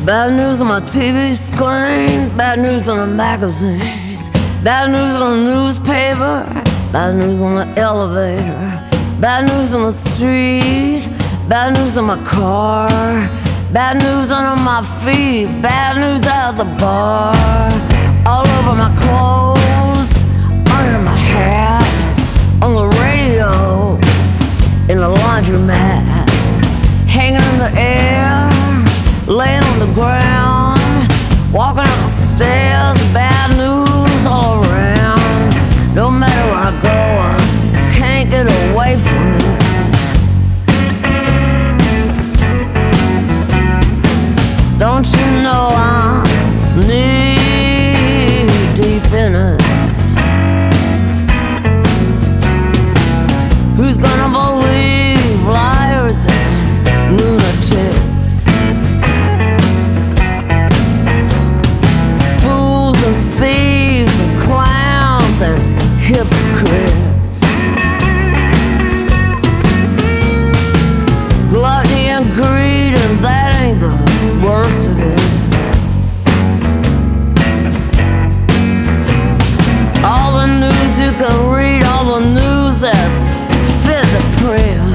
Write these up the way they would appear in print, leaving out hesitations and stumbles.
Bad news on my TV screen, bad news on the magazines, bad news on the newspaper, bad news on the elevator, bad news on the street, bad news in my car, bad news under my feet, bad news at the bar, all over my clothes, under my hat, on the radio, in the laundromat, hanging in the air, laying on the ground, walking up the stairs, bad news all around. No matter where I go, I can't get away from it. Don't you know I'm knee deep in it? Who's gonna believe liars and lunatics? Thieves and clowns and hypocrites, gluttony and greed, and that ain't the worst of it. All the news you can read, all the news that's fit to print.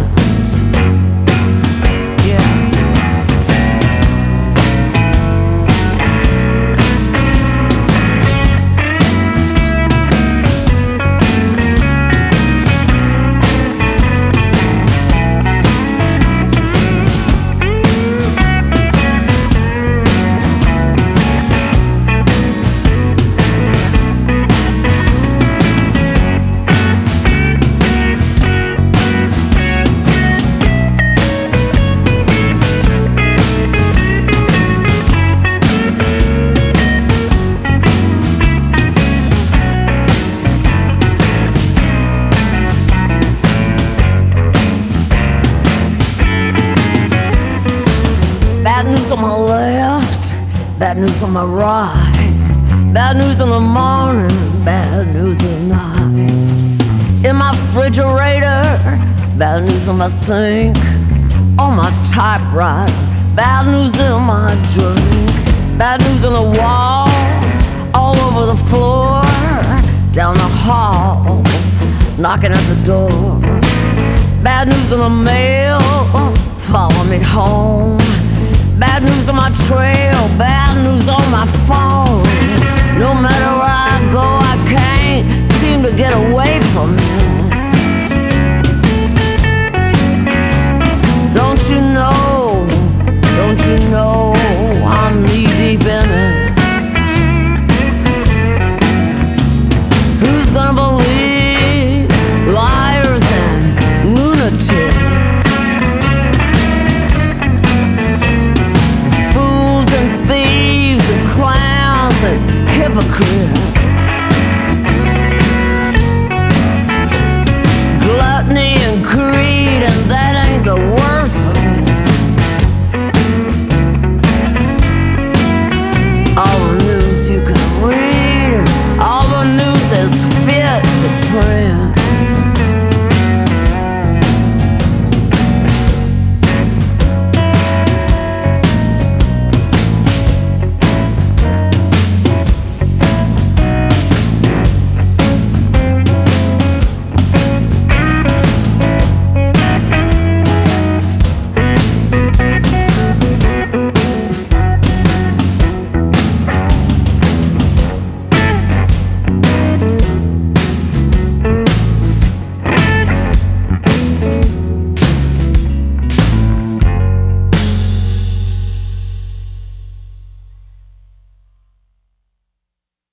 Bad news on my left, bad news on my right, bad news in the morning, bad news at night. In my refrigerator, bad news on my sink, on my typewriter, bad news in my drink, bad news on the walls, all over the floor, down the hall, knocking at the door. Bad news in the mail, follow me home. Bad news on my trail, bad news on my phone. No matter where I go, I can't seem to get away from it.